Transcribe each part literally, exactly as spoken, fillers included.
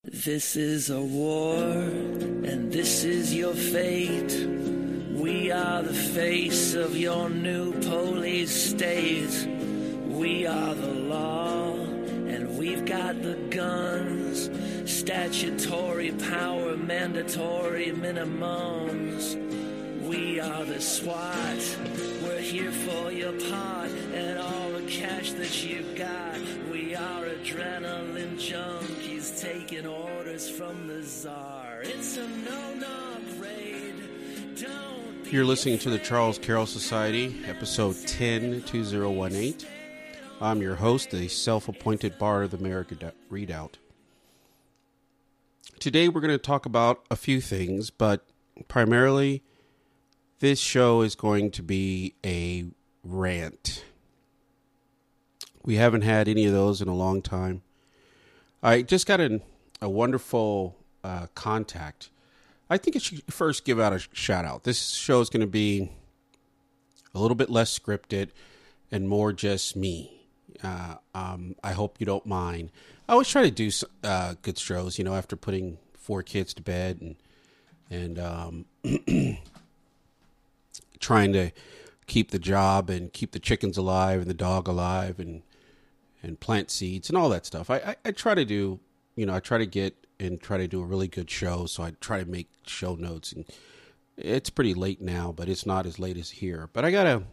This is a war, and this is your fate. We are the face of your new police state. We are the law, and we've got the guns. Statutory power, mandatory minimums. We are the SWAT. We're here for your part and all the cash that you got. We are adrenaline junkies taking orders from the czar. It's a no-knock raid. Don't You're listening to the Charles Carroll Society, episode ten, two thousand eighteen. I'm your host, the self-appointed Bard of the America Readout. Today we're going to talk about a few things, but primarily this show is going to be a rant. We haven't had any of those in a long time. I just got an, a wonderful uh, contact. I think I should first give out a shout out. This show is going to be a little bit less scripted and more just me. Uh, um, I hope you don't mind. I always try to do uh, good shows, you know, after putting four kids to bed and and um, trying to keep the job and keep the chickens alive and the dog alive and and plant seeds and all that stuff. I, I, I try to do, you know, I try to get and try to do a really good show. So I try to make show notes, and it's pretty late now, but it's not as late as here. But I got a,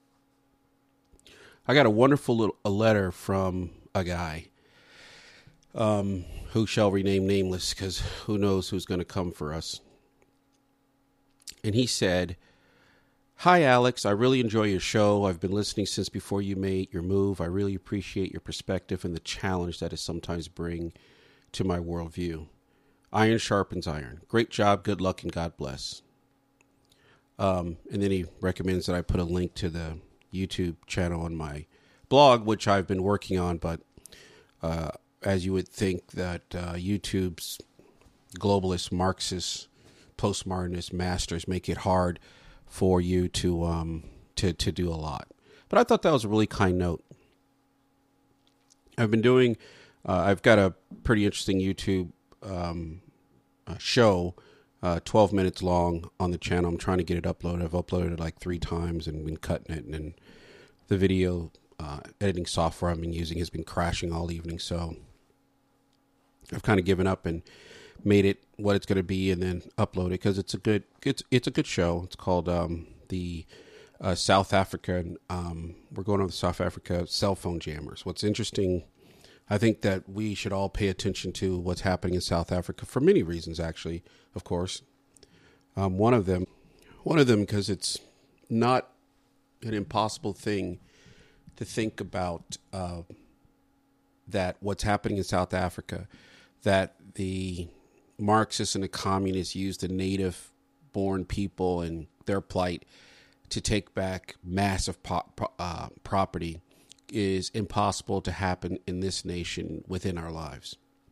I got a wonderful little a letter from a guy um, who shall remain nameless because who knows who's going to come for us. And he said, "Hi, Alex. I really enjoy your show. I've been listening since before you made your move. I really appreciate your perspective and the challenge that it sometimes brings to my worldview. Iron sharpens iron. Great job, good luck, and God bless." Um, and then he recommends that I put a link to the YouTube channel on my blog, which I've been working on. But uh, as you would think that uh, YouTube's globalist, Marxist, postmodernist masters make it hard for you to um to to do a lot. But I thought that was a really kind note. I've been doing uh, I've got a pretty interesting YouTube um uh, show, uh twelve minutes long on the channel. I'm trying to get it uploaded. I've uploaded it like three times and been cutting it, and then the video uh editing software I've been using has been crashing all evening, so I've kind of given up and made it what it's going to be and then upload it because it's a good it's it's a good show. It's called um, the uh, South African. Um, we're going on the South Africa cell phone jammers. What's interesting, I think that we should all pay attention to what's happening in South Africa for many reasons. Actually, of course, um, one of them, one of them because it's not an impossible thing to think about uh, that what's happening in South Africa, that the Marxists and the communists used the native-born people and their plight to take back massive po- uh, property is impossible to happen in this nation within our lives.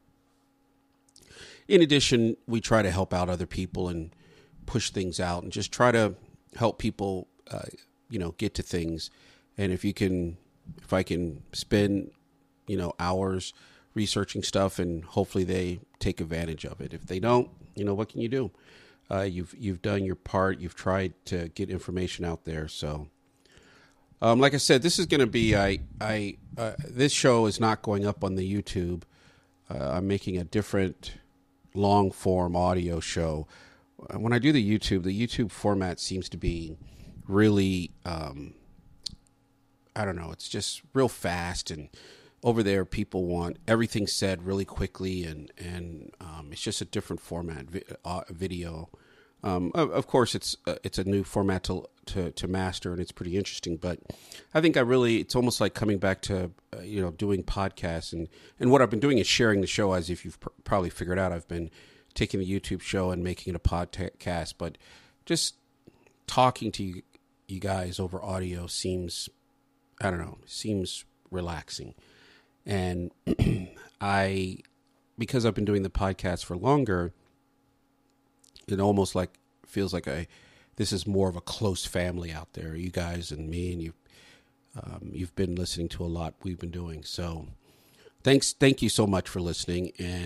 In addition, we try to help out other people and push things out and just try to help people, uh, you know, get to things. And if you can, if I can spend, you know, hours researching stuff, and hopefully they take advantage of it. If they don't, you know, what can you do? Uh, you've you've done your part. You've tried to get information out there. So, um, like I said, this is going to be I I uh, this show is not going up on the YouTube. Uh, I'm making a different long form audio show. When I do the YouTube, the YouTube format seems to be really um, I don't know. It's just real fast, and over there, people want everything said really quickly, and and um, it's just a different format, vi- uh, video. Um, of, of course, it's uh, it's a new format to, to to master, and it's pretty interesting. But I think I really, it's almost like coming back to uh, you know doing podcasts, and and what I've been doing is sharing the show. As if you've pr- probably figured out, I've been taking the YouTube show and making it a podcast. But just talking to you, you guys over audio seems, I don't know, seems relaxing. And I, because I've been doing the podcast for longer, it almost like feels like I, this is more of a close family out there. You guys and me, and you, um, you've been listening to a lot we've been doing. So, thanks, thank you so much for listening, and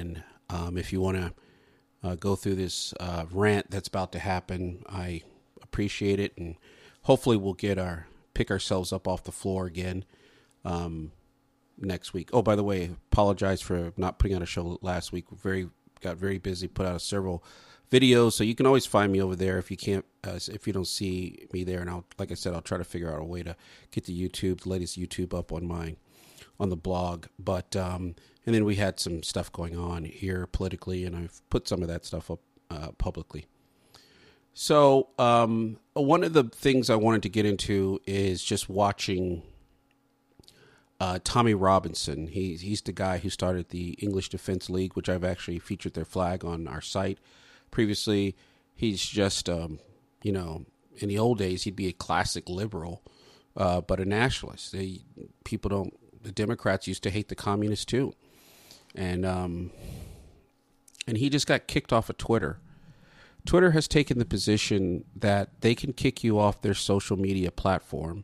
Um, if you want to uh, go through this uh, rant that's about to happen, I appreciate it, and hopefully we'll get our pick ourselves up off the floor again um, next week. Oh, by the way, apologize for not putting out a show last week. Very got very busy, put out several videos, so you can always find me over there if you can't, uh, if you don't see me there. And I'll, like I said, I'll try to figure out a way to get the YouTube, the latest YouTube up on my, on the blog. But, um, and then we had some stuff going on here politically, and I've put some of that stuff up uh, publicly. So, um, one of the things I wanted to get into is just watching uh, Tommy Robinson. He, he's the guy who started the English Defense League, which I've actually featured their flag on our site previously. He's just, um, you know, in the old days, he'd be a classic liberal, uh, but a nationalist. They, people don't, the Democrats used to hate the communists too. And, um, and he just got kicked off of Twitter. Twitter has taken the position that they can kick you off their social media platform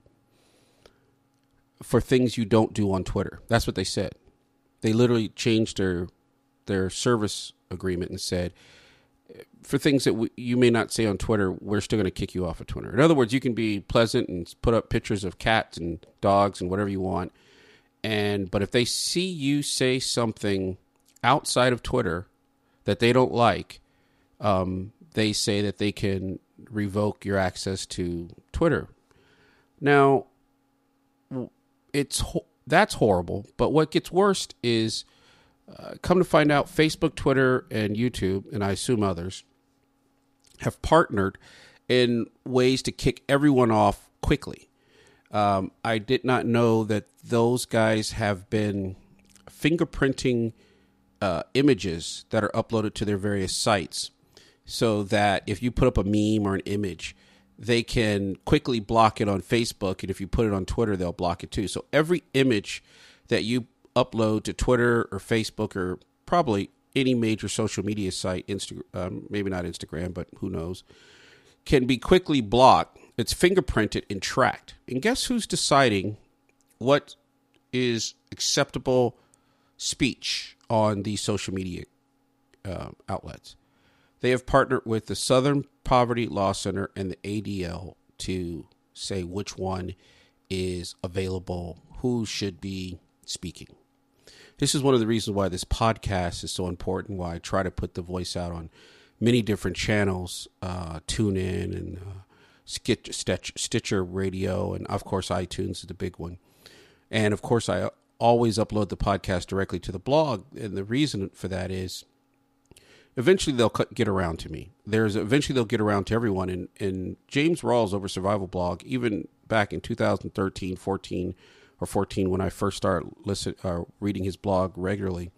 for things you don't do on Twitter. That's what they said. They literally changed their, their service agreement and said, for things that we, you may not say on Twitter, we're still going to kick you off of Twitter. In other words, you can be pleasant and put up pictures of cats and dogs and whatever you want. And but if they see you say something outside of Twitter that they don't like, um, they say that they can revoke your access to Twitter. Now, it's that's horrible. But what gets worse is, uh, come to find out, Facebook, Twitter, and YouTube, and I assume others, have partnered in ways to kick everyone off quickly. Um, I did not know that those guys have been fingerprinting uh, images that are uploaded to their various sites, so that if you put up a meme or an image, they can quickly block it on Facebook, and if you put it on Twitter, they'll block it too. So every image that you upload to Twitter or Facebook or probably any major social media site, Instagram, um, maybe not Instagram, but who knows, can be quickly blocked. It's fingerprinted and tracked. And guess who's deciding what is acceptable speech on these social media uh, outlets? They have partnered with the Southern Poverty Law Center and the A D L to say which one is available, who should be speaking. This is one of the reasons why this podcast is so important, why I try to put the voice out on many different channels, uh, TuneIn and uh, Stitcher Radio, and of course iTunes is the big one. And of course I always upload the podcast directly to the blog, and the reason for that is eventually they'll get around to me. There's eventually they'll get around to everyone. And, and James Rawls over Survival Blog, even back in two thousand thirteen, fourteen, or fourteen, when I first started listen, uh, reading his blog regularly,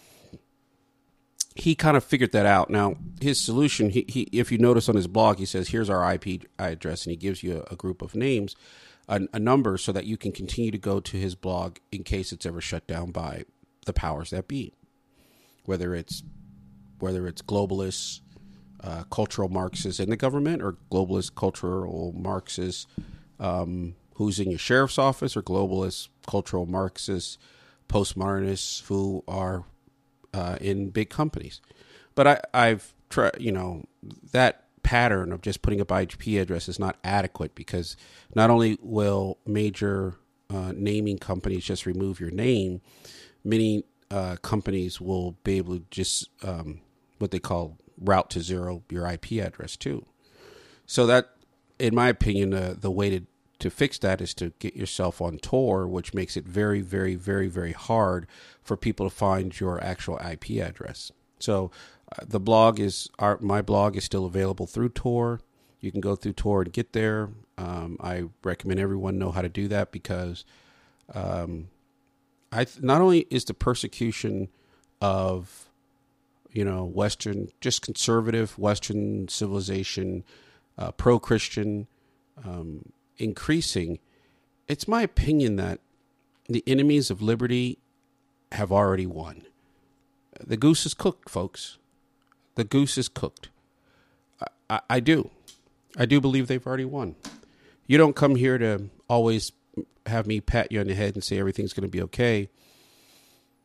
he kind of figured that out. Now, his solution, he, he if you notice on his blog, he says, here's our I P address, and he gives you a, a group of names, a, a number, so that you can continue to go to his blog in case it's ever shut down by the powers that be, whether it's whether it's globalists, uh, cultural Marxists in the government, or globalist cultural Marxists um, who's in your sheriff's office, or globalist cultural Marxists, postmodernists who are uh, in big companies. But I, I've tried, you know, that pattern of just putting up I P address is not adequate, because not only will major uh, naming companies just remove your name, many uh, companies will be able to just um, what they call route to zero your I P address too. So that, in my opinion, uh, the way to, to fix that is to get yourself on Tor, which makes it very, very, very, very hard for people to find your actual I P address. So uh, the blog is, our, my blog is still available through Tor. You can go through Tor and get there. Um, I recommend everyone know how to do that, because um, I th- not only is the persecution of, you know, Western, just conservative Western civilization, uh, pro-Christian, um, increasing, it's my opinion that the enemies of liberty have already won. The goose is cooked, folks. The goose is cooked. I, I, I do. I do believe they've already won. You don't come here to always have me pat you on the head and say everything's going to be okay.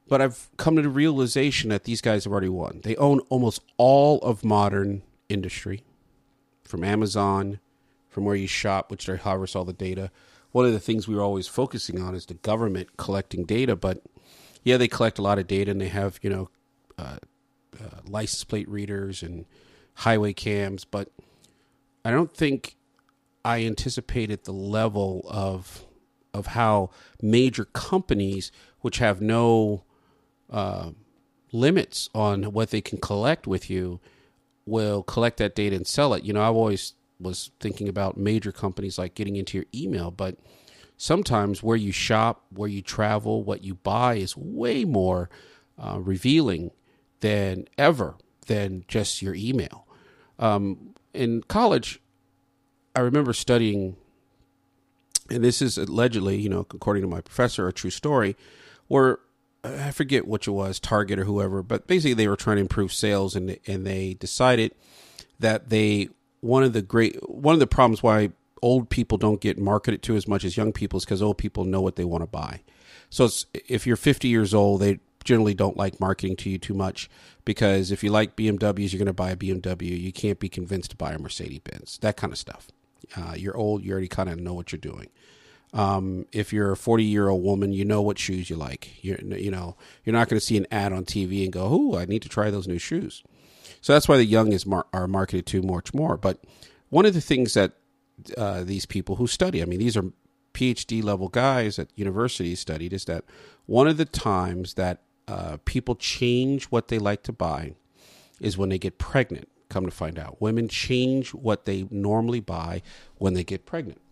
but I've come to the realization that these guys have already won. They own almost all of modern industry, from Amazon, from where you shop, which they harvest all the data. One of the things we were always focusing on is the government collecting data, but yeah, they collect a lot of data, and they have, you know, uh, uh, license plate readers and highway cams, but I don't think I anticipated the level of of how major companies, which have no uh, limits on what they can collect with you, will collect that data and sell it. You know, I've always was thinking about major companies like getting into your email, but sometimes where you shop, where you travel, what you buy is way more uh, revealing than ever than just your email. Um, in college, I remember studying, and this is allegedly, you know, according to my professor, a true story, where I forget which it was, Target or whoever, but basically they were trying to improve sales, and and they decided that they one of the great one of the problems why old people don't get marketed to as much as young people is because old people know what they want to buy. So it's, if you're fifty years old, they generally don't like marketing to you too much, because if you like B M Ws, you're going to buy a B M W. You can't be convinced to buy a Mercedes-Benz, that kind of stuff. Uh, you're old, you already kind of know what you're doing. Um, if you're a forty-year-old woman, you know what shoes you like. You're, you know, you're not going to see an ad on T V and go, "Oh, I need to try those new shoes." So that's why the young is mar- are marketed to much more. But one of the things that uh, these people who study, I mean, these are P H D level guys at universities studied, is that one of the times that uh, people change what they like to buy is when they get pregnant. Come to find out, women change what they normally buy when they get pregnant.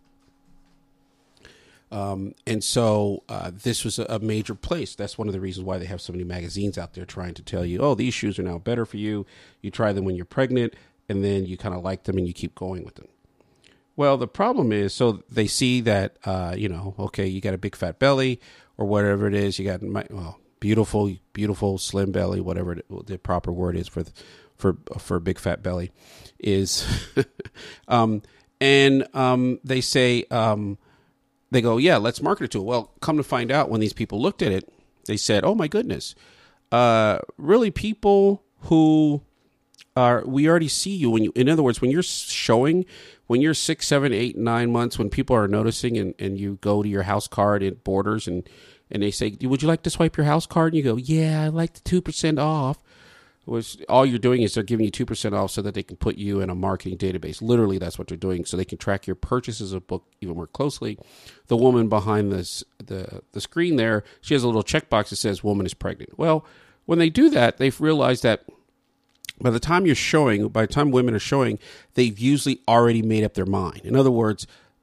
Um, and so uh, this was a, a major place. That's one of the reasons why they have so many magazines out there trying to tell you, oh, these shoes are now better for you. You try them when you're pregnant, and then you kind of like them and you keep going with them. Well, the problem is, so they see that, uh, you know, okay, you got a big fat belly or whatever it is. You got, well, beautiful, beautiful, slim belly, whatever it, the proper word is for the, for for a big fat belly is. um, and um, they say, um, they go, yeah, let's market it to it. Well, come to find out, when these people looked at it, they said, oh, my goodness, uh, really people who are, we already see you. When you, in other words, when you're showing, when you're six, seven, eight, nine months, when people are noticing, and, and you go to your house card at Borders and, and they say, would you like to swipe your house card? And you go, yeah, I like the two percent off. Was all you're doing is they're giving you two percent off so that they can put you in a marketing database. Literally, that's what they're doing, so they can track your purchases of book even more closely. The woman behind this, the, the screen there, she has a little checkbox that says woman is pregnant. Well, when they do that, they've realized that by the time you're showing, by the time women are showing, they've usually already made up their mind. In other words,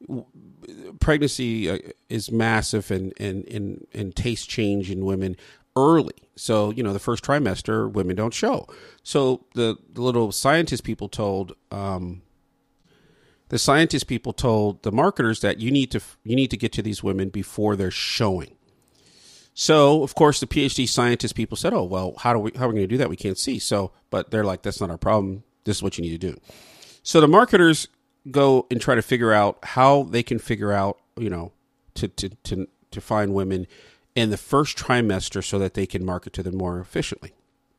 pregnancy is massive and, and, and, and taste change in women early. So, you know, the first trimester, women don't show. So the, the little scientist people told, um, the scientist people told the marketers that you need to, you need to get to these women before they're showing. So, of course, the P H D scientist people said, oh, well, how do we, how are we going to do that? We can't see. So, but they're like, that's not our problem. This is what you need to do. So the marketers go and try to figure out how they can figure out, you know, to, to, to, to find women in the first trimester so that they can market to them more efficiently.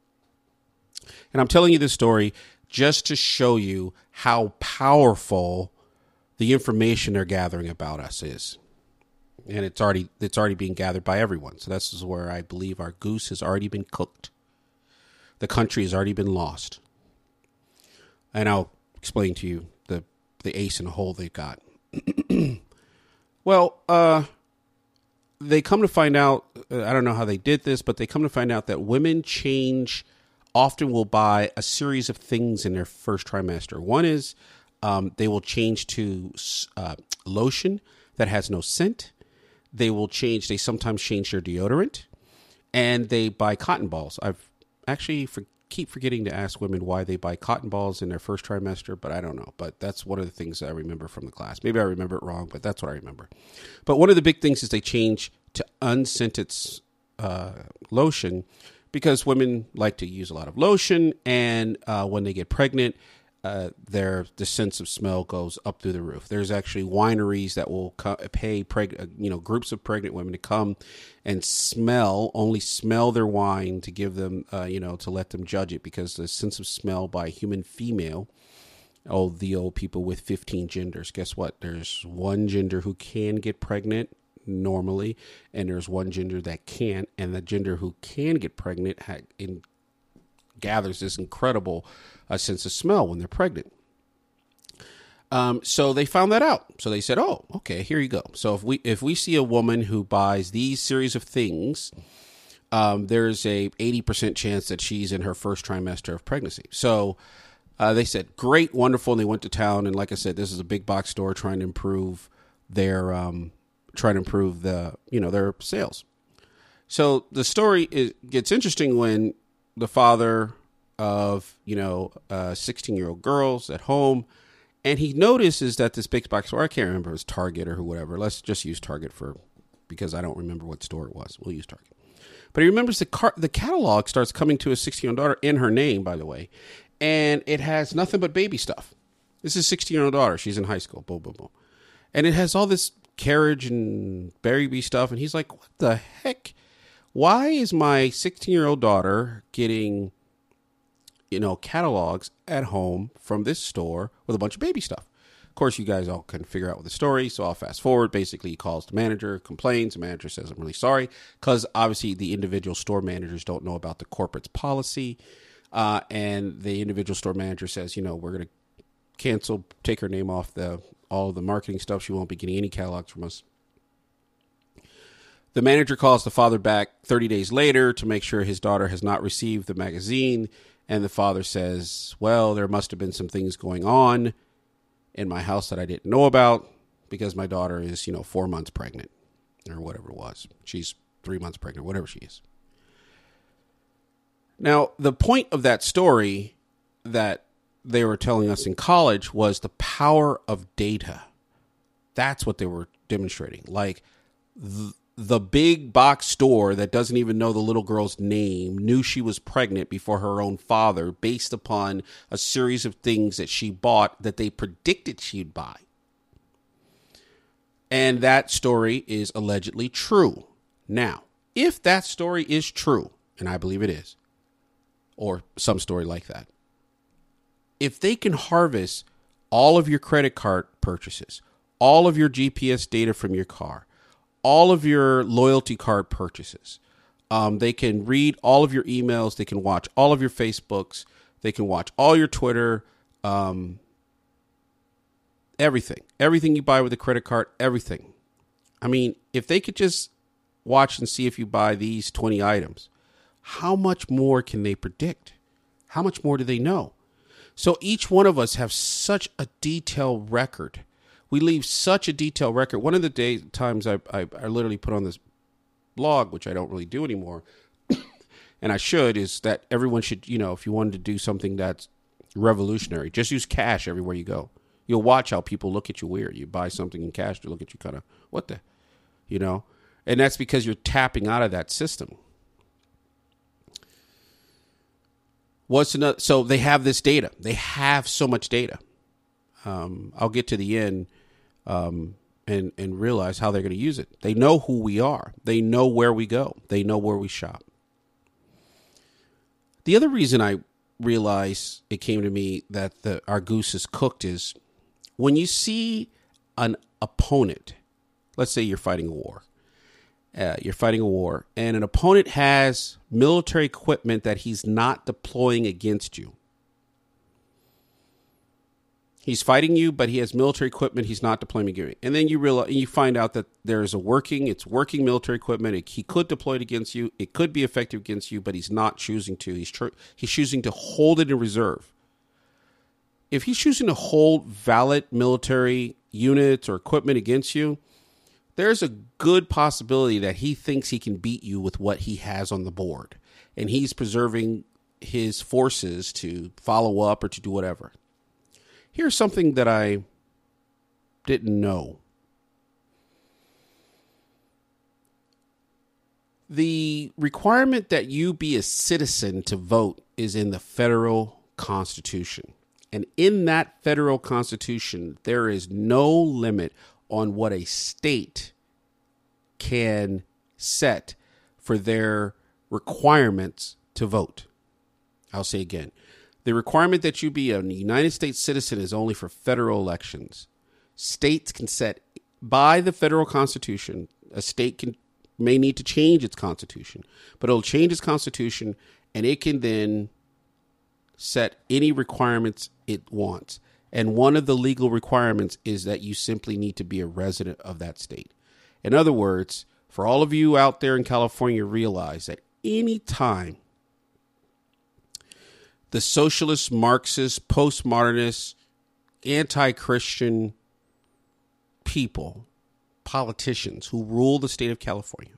And I'm telling you this story just to show you how powerful the information they're gathering about us is. And it's already it's already being gathered by everyone. So this is where I believe our goose has already been cooked. The country has already been lost. And I'll explain to you the, the ace in the hole they've got. Well, uh... they come to find out, I don't know how they did this, but they come to find out that women change, often will buy a series of things in their first trimester. One is um, they will change to uh, lotion that has no scent. They will change, they sometimes change their deodorant, and they buy cotton balls. I've actually for, keep forgetting to ask women why they buy cotton balls in their first trimester, but I don't know. But that's one of the things that I remember from the class. Maybe I remember it wrong, but that's what I remember. But one of the big things is they change to unscented uh, lotion, because women like to use a lot of lotion, and uh, when they get pregnant, uh, their the sense of smell goes up through the roof. There's actually wineries that will co- pay preg- you know groups of pregnant women to come and smell, only smell their wine to give them, uh, you know, to let them judge it, because the sense of smell by a human female, oh, the old people with fifteen genders. Guess what? There's one gender who can get pregnant normally, and there's one gender that can't, and the gender who can get pregnant ha- in, gathers this incredible uh, sense of smell when they're pregnant. Um, so they found that out. So they said, oh, okay, here you go. So if we if we see a woman who buys these series of things, um, there's a eighty percent chance that she's in her first trimester of pregnancy. So uh, they said, great, wonderful, and they went to town. And like I said, this is a big box store trying to improve their um, trying to improve the you know their sales. So the story is, gets interesting when the father of, you know, uh, sixteen-year-old girls at home, and he notices that this big box store, I can't remember if it was Target or whatever. Let's just use Target for, because I don't remember what store it was. We'll use Target. But he remembers the car, the catalog starts coming to his sixteen-year-old daughter in her name, by the way, and it has nothing but baby stuff. This is sixteen-year-old daughter. She's in high school. Boom, boom, boom. And it has all this carriage and baby stuff, and he's like, what the heck? Why is my sixteen-year-old daughter getting, you know, catalogs at home from this store with a bunch of baby stuff? Of course, you guys all can figure out what the story, so I'll fast forward. Basically, he calls the manager, complains. The manager says, I'm really sorry, because obviously the individual store managers don't know about the corporate's policy. Uh, and the individual store manager says, you know, we're going to cancel, take her name off the all of the marketing stuff. She won't be getting any catalogs from us. The manager calls the father back thirty days later to make sure his daughter has not received the magazine. And the father says, well, there must have been some things going on in my house that I didn't know about, because my daughter is, you know, four months pregnant or whatever it was. She's three months pregnant, whatever she is. Now, the point of that story that they were telling us in college was the power of data. That's what they were demonstrating. Like, th- the big box store that doesn't even know the little girl's name knew she was pregnant before her own father, based upon a series of things that she bought that they predicted she'd buy. And that story is allegedly true. Now, if that story is true, and I believe it is, or some story like that, if they can harvest all of your credit card purchases, all of your G P S data from your car, all of your loyalty card purchases, um, they can read all of your emails, they can watch all of your Facebooks, they can watch all your Twitter, um, everything, everything you buy with a credit card, everything. I mean, if they could just watch and see if you buy these twenty items, how much more can they predict? How much more do they know? So each one of us have such a detailed record. We leave such a detailed record. One of the day, times I, I, I literally put on this blog, which I don't really do anymore, and I should, is that everyone should, you know, if you wanted to do something that's revolutionary, just use cash everywhere you go. You'll watch how people look at you weird. You buy something in cash, they look at you kind of, what the, you know? And that's because you're tapping out of that system. What's another? So they have this data. They have so much data. Um, I'll get to the end um, and and realize how they're going to use it. They know who we are. They know where we go. They know where we shop. The other reason I realize it came to me that the our goose is cooked is when you see an opponent. Let's say you're fighting a war. Uh, you're fighting a war, and an opponent has military equipment that he's not deploying against you. He's fighting you, but he has military equipment he's not deploying against you. And then you realize, you find out that there's a working, it's working military equipment. It, he could deploy it against you. It could be effective against you, but he's not choosing to. He's tr- he's choosing to hold it in reserve. If he's choosing to hold valid military units or equipment against you, there's a good possibility that he thinks he can beat you with what he has on the board. And he's preserving his forces to follow up or to do whatever. Here's something that I didn't know. The requirement that you be a citizen to vote is in the federal Constitution. And in that federal constitution, there is no limit on what a state can set for their requirements to vote. I'll say again, the requirement that you be a United States citizen is only for federal elections. States can set by the federal constitution. A state can may need to change its constitution, but it'll change its constitution and it can then set any requirements it wants. And one of the legal requirements is that you simply need to be a resident of that state. In other words, for all of you out there in California, realize that any time the socialist, Marxist, postmodernist, anti-Christian people, politicians who rule the state of California,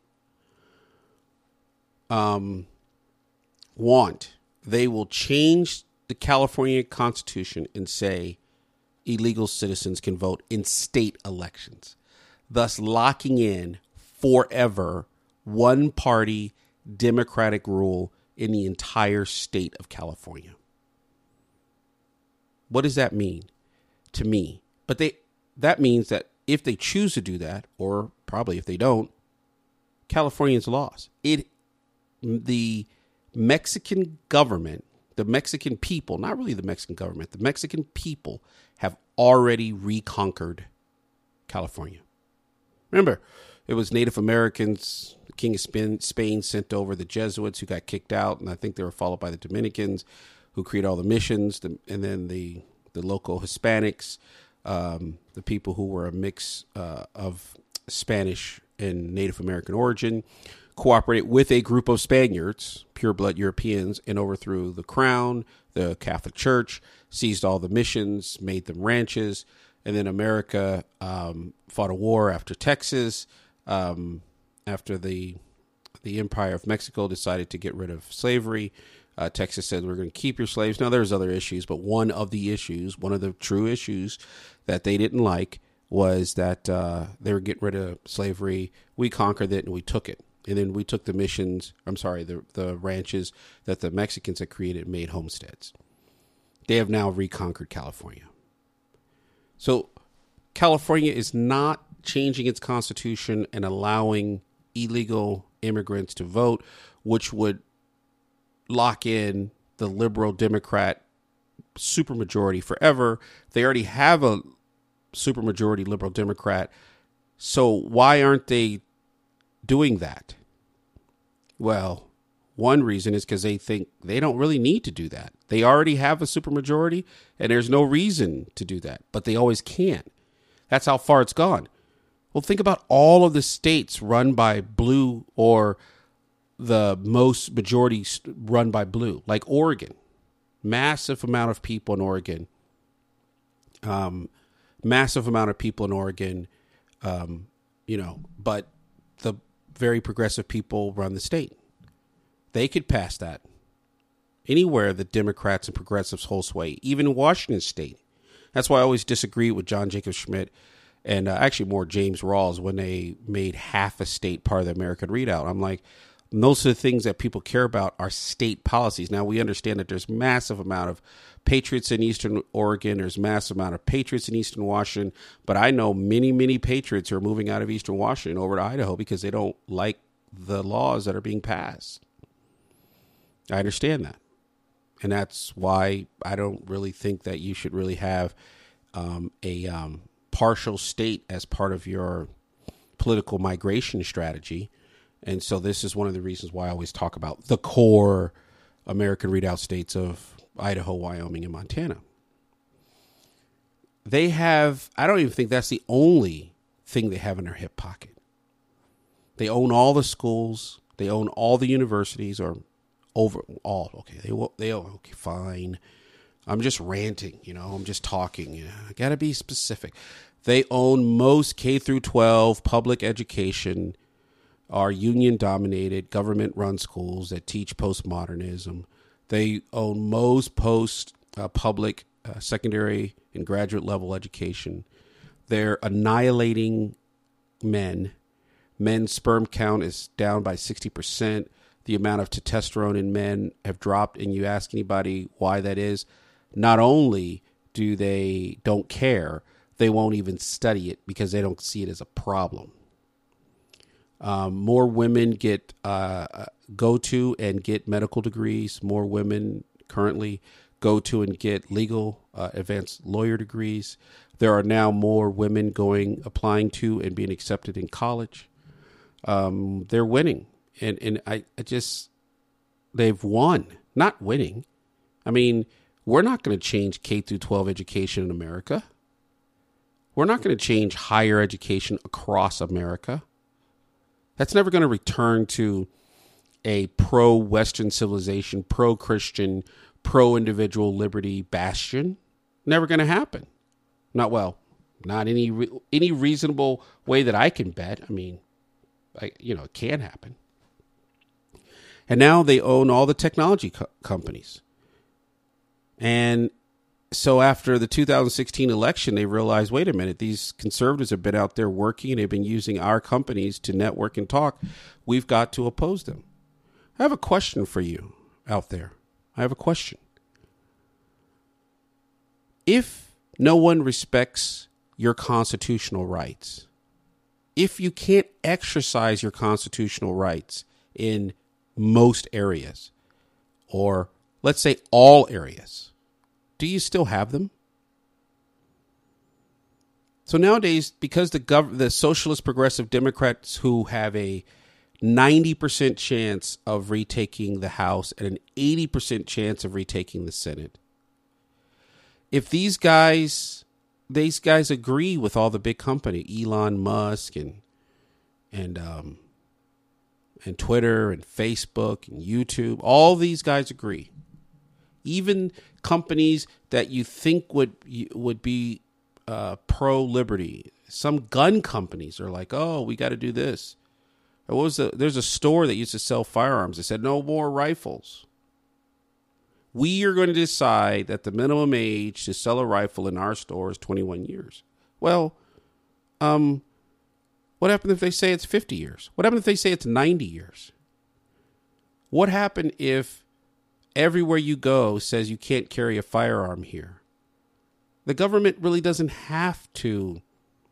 um, want, they will change the California Constitution and say illegal citizens can vote in state elections, thus locking in forever one party Democratic rule in the entire state of California. What does that mean to me? But they that means that if they choose to do that, or probably if they don't, Californians lost. It the Mexican government, the Mexican people, not really the Mexican government, the Mexican people have already reconquered California. Remember, it was Native Americans, the King of Spain, Spain sent over the Jesuits who got kicked out, and I think they were followed by the Dominicans who created all the missions, the, and then the, the local Hispanics, um, the people who were a mix uh, of Spanish and Native American origin, cooperated with a group of Spaniards, pure-blood Europeans, and overthrew the crown, the Catholic Church, seized all the missions, made them ranches, and then America um, fought a war after Texas, um, after the the Empire of Mexico decided to get rid of slavery. Uh, Texas said, we're going to keep your slaves. Now, there's other issues, but one of the issues, one of the true issues that they didn't like was that uh, they were getting rid of slavery. We conquered it and we took it. And then we took the missions, I'm sorry, the, the ranches that the Mexicans had created and made homesteads. They have now reconquered California. So California is not changing its constitution and allowing illegal immigrants to vote, which would lock in the liberal Democrat supermajority forever. They already have a supermajority liberal Democrat. So why aren't they doing that? Well, one reason is because they think they don't really need to do that. They already have a supermajority and there's no reason to do that, but they always can. That's how far it's gone. Well, think about all of the states run by blue or the most majority run by blue, like Oregon. Massive amount of people in Oregon. Um, massive amount of people in Oregon, um, you know, but the very progressive people run the state. They could pass that anywhere the Democrats and progressives hold sway, even in Washington state. That's why I always disagree with John Jacob Schmidt and uh, actually more James Rawls when they made half a state part of the American Readout. I'm like, most of the things that people care about are state policies. Now, we understand that there's massive amount of patriots in Eastern Oregon. There's massive amount of patriots in Eastern Washington. But I know many, many patriots who are moving out of Eastern Washington over to Idaho because they don't like the laws that are being passed. I understand that. And that's why I don't really think that you should really have um, a um, partial state as part of your political migration strategy. And so this is one of the reasons why I always talk about the core American Readout states of Idaho, Wyoming, and Montana. They have, I don't even think that's the only thing they have in their hip pocket. They own all the schools. They own all the universities, or over all. Okay, they they own, okay, fine. I'm just ranting, you know, I'm just talking. Yeah, I got to be specific. They own most K through twelve public education, are union-dominated, government-run schools that teach postmodernism. They own most post-public uh, uh, secondary and graduate-level education. They're annihilating men. Men's sperm count is down by sixty percent. The amount of testosterone in men have dropped, and you ask anybody why that is, not only do they don't care, they won't even study it because they don't see it as a problem. Um, more women get uh, go to and get medical degrees. More women currently go to and get legal uh, advanced lawyer degrees. There are now more women going, applying to and being accepted in college. Um, they're winning. And, and I, I just, they've won, not winning. I mean, we're not going to change K through twelve education in America. We're not going to change higher education across America. That's never going to return to a pro-Western civilization, pro-Christian, pro-individual liberty bastion. Never going to happen. Not well, not any re- any reasonable way that I can bet. I mean, I, you know, it can happen. And now they own all the technology co- companies. And so after the two thousand sixteen election, they realized, wait a minute, these conservatives have been out there working and they've been using our companies to network and talk. We've got to oppose them. I have a question for you out there. I have a question. If no one respects your constitutional rights, if you can't exercise your constitutional rights in most areas, or let's say all areas, do you still have them? So nowadays, because the gov- the socialist progressive Democrats who have a ninety percent chance of retaking the House and an eighty percent chance of retaking the Senate, if these guys, these guys agree with all the big company, Elon Musk and and um, and Twitter and Facebook and YouTube, all these guys agree. Even companies that you think would would be uh, pro-liberty, some gun companies are like, oh, we got to do this. What was the, there's a store that used to sell firearms. They said no more rifles. We are going to decide that the minimum age to sell a rifle in our store is twenty-one years. Well, um, what happened if they say it's fifty years? What happened if they say it's ninety years? What happened if everywhere you go says you can't carry a firearm here? The government really doesn't have to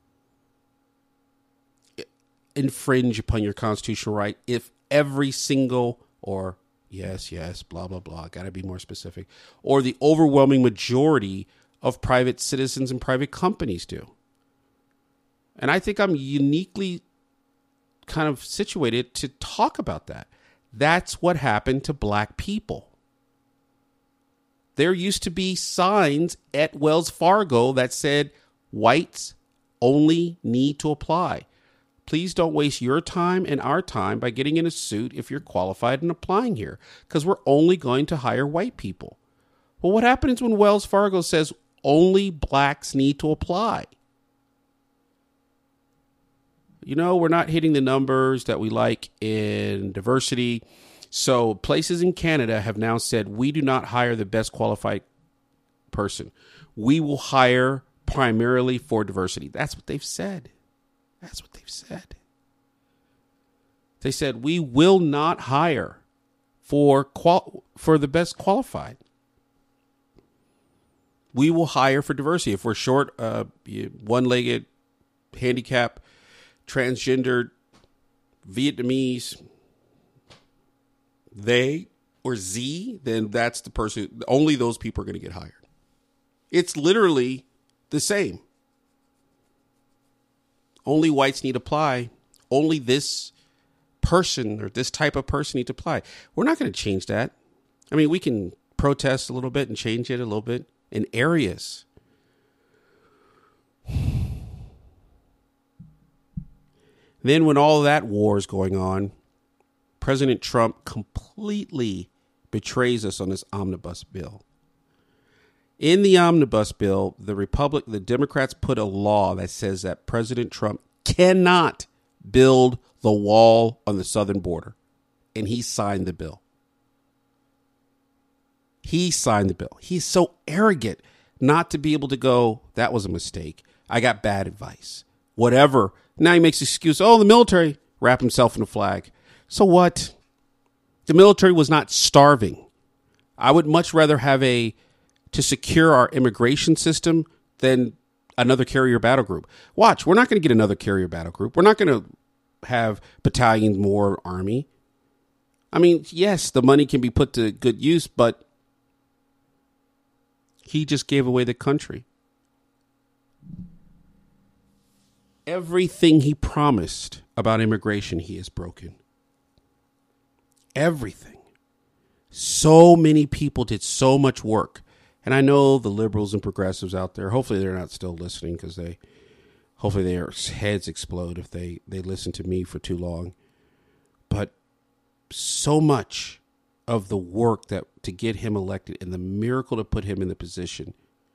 infringe upon your constitutional right if every single or Yes, yes, blah, blah, blah. Got to be more specific. Or the overwhelming majority of private citizens and private companies do. And I think I'm uniquely kind of situated to talk about that. That's what happened to black people. There used to be signs at Wells Fargo that said whites only need to apply. Please don't waste your time and our time by getting in a suit if you're qualified and applying here, because we're only going to hire white people. Well, what happens when Wells Fargo says only blacks need to apply? You know, we're not hitting the numbers that we like in diversity. So places in Canada have now said, we do not hire the best qualified person. We will hire primarily for diversity. That's what they've said. That's what they've said. They said, we will not hire for qual- for the best qualified. We will hire for diversity. If we're short, uh, one-legged, handicapped, transgendered, Vietnamese, they or Z, then that's the person, only those people are going to get hired. It's literally the same. Only whites need to apply. Only this person or this type of person need to apply. We're not going to change that. I mean, we can protest a little bit and change it a little bit in areas. Then when all that war is going on, President Trump completely betrays us on this omnibus bill. In the omnibus bill, the Republic, the Democrats put a law that says that President Trump cannot build the wall on the southern border. And he signed the bill. He signed the bill. He's so arrogant not to be able to go, that was a mistake. I got bad advice. Whatever. Now he makes excuse. Oh, the military, wrap himself in a flag. So what? The military was not starving. I would much rather have a to secure our immigration system than another carrier battle group. Watch, we're not going to get another carrier battle group. We're not going to have battalions more army. I mean, yes, the money can be put to good use, but he just gave away the country. Everything he promised about immigration, he has broken. Everything. So many people did so much work. And I know the liberals and progressives out there, hopefully they're not still listening because they, hopefully their heads explode if they, they listen to me for too long. But so much of the work that to get him elected and the miracle to put him in the position,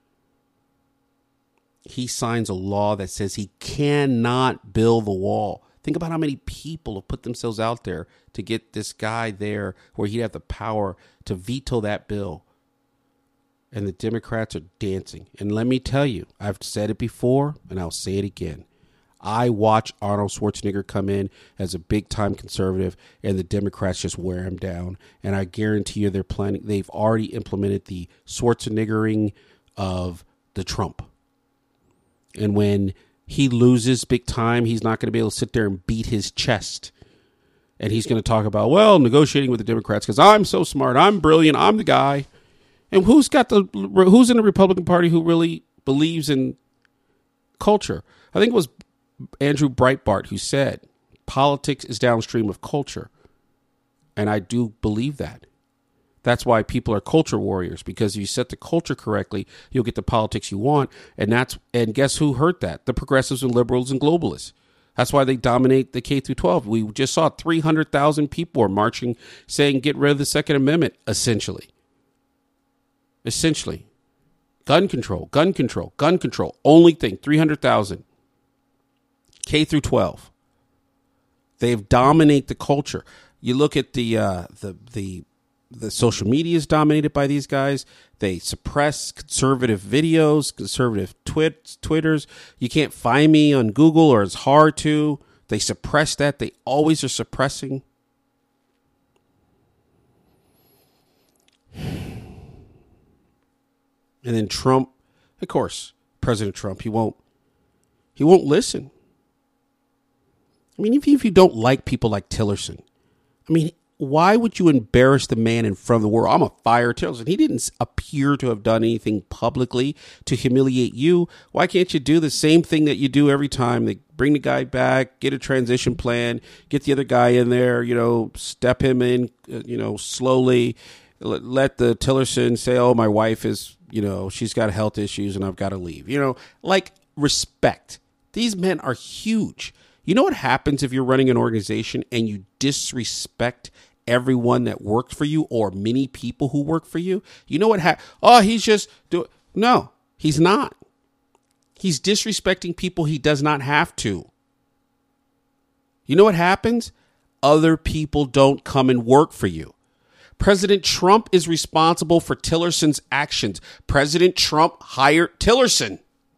he signs a law that says he cannot build the wall. Think about how many people have put themselves out there to get this guy there where he'd have the power to veto that bill. And the Democrats are dancing. And let me tell you, I've said it before and I'll say it again. I watch Arnold Schwarzenegger come in as a big time conservative and the Democrats just wear him down. And I guarantee you they're planning, they've already implemented the Schwarzeneggering of the Trump. And when he loses big time, he's not going to be able to sit there and beat his chest. And he's going to talk about, well, negotiating with the Democrats because I'm so smart. I'm brilliant. I'm the guy. And who's got the, who's in the Republican Party who really believes in culture? I think it was Andrew Breitbart who said politics is downstream of culture. And I do believe that. That's why people are culture warriors, because if you set the culture correctly, you'll get the politics you want. And that's, and guess who hurt that? The progressives and liberals and globalists. That's why they dominate the K through twelve. We just saw three hundred thousand people are marching saying get rid of the Second Amendment, essentially. Essentially. Gun control, gun control, gun control. Only thing, three hundred thousand. K through twelve. They've dominate the culture. You look at the uh, the the the social media is dominated by these guys. They suppress conservative videos, conservative twit Twitters. You can't find me on Google, or it's hard to. They suppress that. They always are suppressing. And then Trump, of course, President Trump, he won't he won't listen. I mean, even if you don't like people like Tillerson, I mean, why would you embarrass the man in front of the world? I'm a fire Tillerson. He didn't appear to have done anything publicly to humiliate you. Why can't you do the same thing that you do every time? They bring the guy back, get a transition plan, get the other guy in there, you know, step him in, you know, slowly. Let the Tillerson say, oh, my wife is, you know, she's got health issues and I've got to leave. You know, like, respect. These men are huge. You know what happens if you're running an organization and you disrespect everyone that worked for you or many people who work for you? You know what happens? Oh, he's just do. No, he's not. He's disrespecting people he does not have to. You know what happens? Other people don't come and work for you. President Trump is responsible for Tillerson's actions. President Trump hired Tillerson.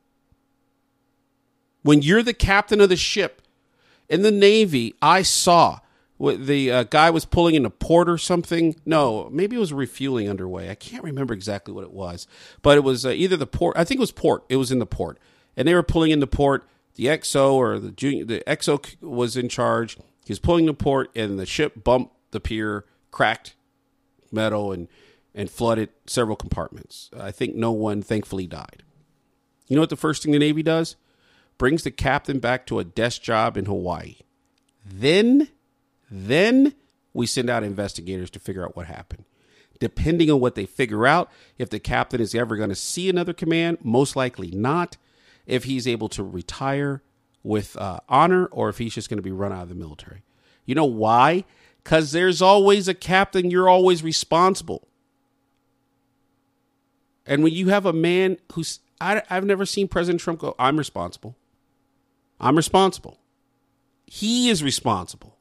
When you're the captain of the ship in the Navy, I saw the uh, guy was pulling in a port or something. No, maybe it was refueling underway. I can't remember exactly what it was, but it was uh, either the port. I think it was port. It was in the port, and they were pulling in the port. The X O or the junior, the X O was in charge. He was pulling the port, and the ship bumped the pier, cracked metal, and and flooded several compartments. I think no one, thankfully, died. You know what the first thing the Navy does? Brings the captain back to a desk job in Hawaii. Then, then we send out investigators to figure out what happened. Depending on what they figure out, if the captain is ever going to see another command, most likely not. If he's able to retire with uh, honor, or if he's just going to be run out of the military. You know why? Because there's always a captain. You're always responsible. And when you have a man who's, I, I've never seen President Trump go, I'm responsible. I'm responsible. He is responsible.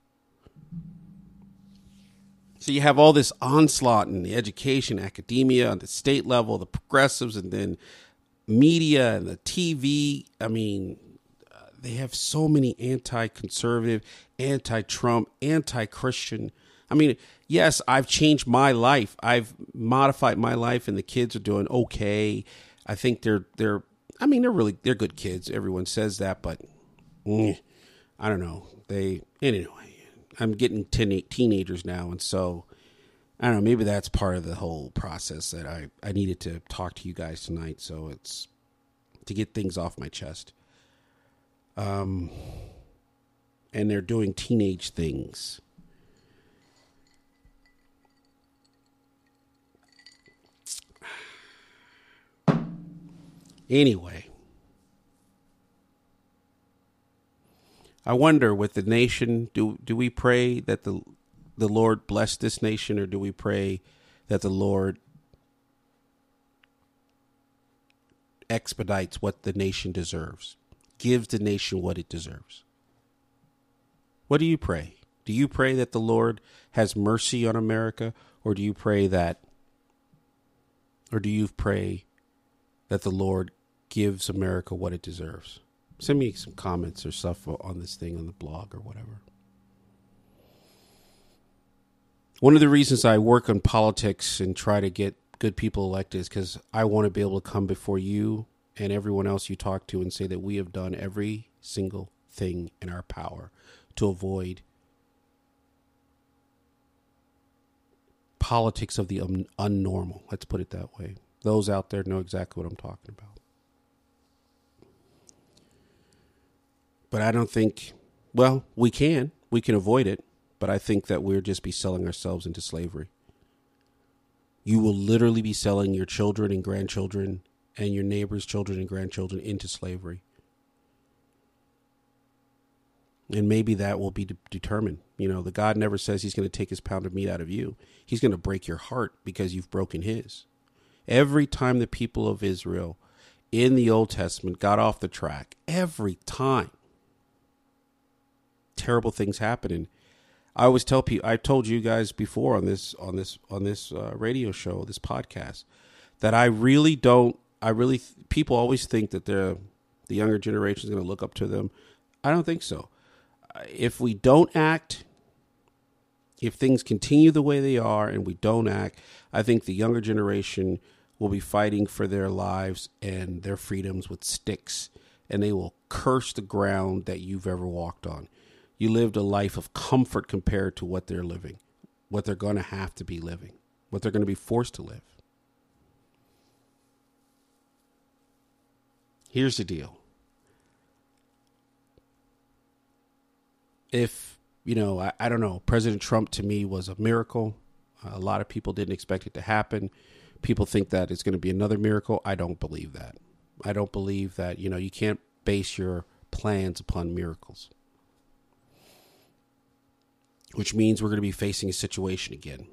So you have all this onslaught in the education, academia, on the state level, the progressives, and then media and the T V. I mean, uh, they have so many anti-conservative, anti-Trump, anti-Christian. I mean, yes, I've changed my life. I've modified my life, and the kids are doing okay. I think they're they're. I mean, they're really they're good kids. Everyone says that, but mm, I don't know. They anyway. I'm getting teen, teenagers now, and so I don't know. Maybe that's part of the whole process that I I needed to talk to you guys tonight. So it's to get things off my chest. Um, and they're doing teenage things. Anyway, I wonder with the nation, do do we pray that the the Lord bless this nation, or do we pray that the Lord expedites what the nation deserves, gives the nation what it deserves? What do you pray? Do you pray that the Lord has mercy on America, or do you pray that, or do you pray that the Lord gives America what it deserves? Send me some comments or stuff on this thing on the blog or whatever. One of the reasons I work on politics and try to get good people elected is because I want to be able to come before you and everyone else you talk to and say that we have done every single thing in our power to avoid politics of the un- unnormal. Let's put it that way. Those out there know exactly what I'm talking about. But I don't think, well, we can. We can avoid it. But I think that we'll just be selling ourselves into slavery. You will literally be selling your children and grandchildren and your neighbors' children and grandchildren into slavery. And maybe that will be de- determined. You know, the God never says he's going to take his pound of meat out of you. He's going to break your heart because you've broken his. Every time the people of Israel in the Old Testament got off the track, every time, terrible things happen. And I always tell people, I told you guys before on this on this on this uh, radio show, this podcast, that I really don't. I really th- people always think that they're the younger generation is going to look up to them. I don't think so. If we don't act, if things continue the way they are, and we don't act, I think the younger generation will be fighting for their lives and their freedoms with sticks, and they will curse the ground that you've ever walked on. You lived a life of comfort compared to what they're living, what they're going to have to be living, what they're going to be forced to live. Here's the deal. If, you know, I, I don't know, President Trump to me was a miracle. Uh, a lot of people didn't expect it to happen. People think that it's going to be another miracle. I don't believe that. I don't believe that, you know, you can't base your plans upon miracles. Which means we're going to be facing a situation again.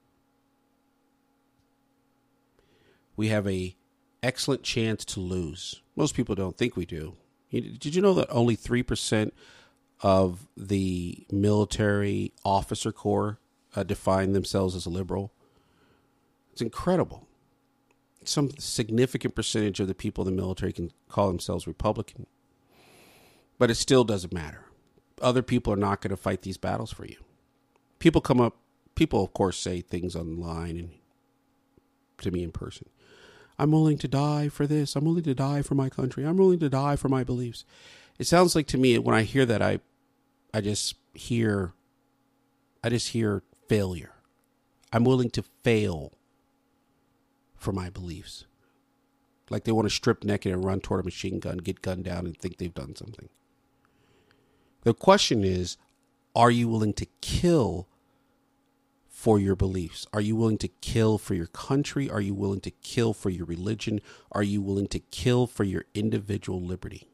We have a excellent chance to lose. Most people don't think we do. Did you know that only three percent of the military officer corps uh, define themselves as a liberal? It's incredible. Some significant percentage of the people in the military can call themselves Republican. But it still doesn't matter. Other people are not going to fight these battles for you. People come up, people, of course, say things online and to me in person. I'm willing to die for this. I'm willing to die for my country. I'm willing to die for my beliefs. It sounds like to me, when I hear that, I I just hear, I just hear failure. I'm willing to fail for my beliefs. Like they want to strip naked and run toward a machine gun, get gunned down, and think they've done something. The question is, are you willing to kill for your beliefs? Are you willing to kill for your country? Are you willing to kill for your religion? Are you willing to kill for your individual liberty?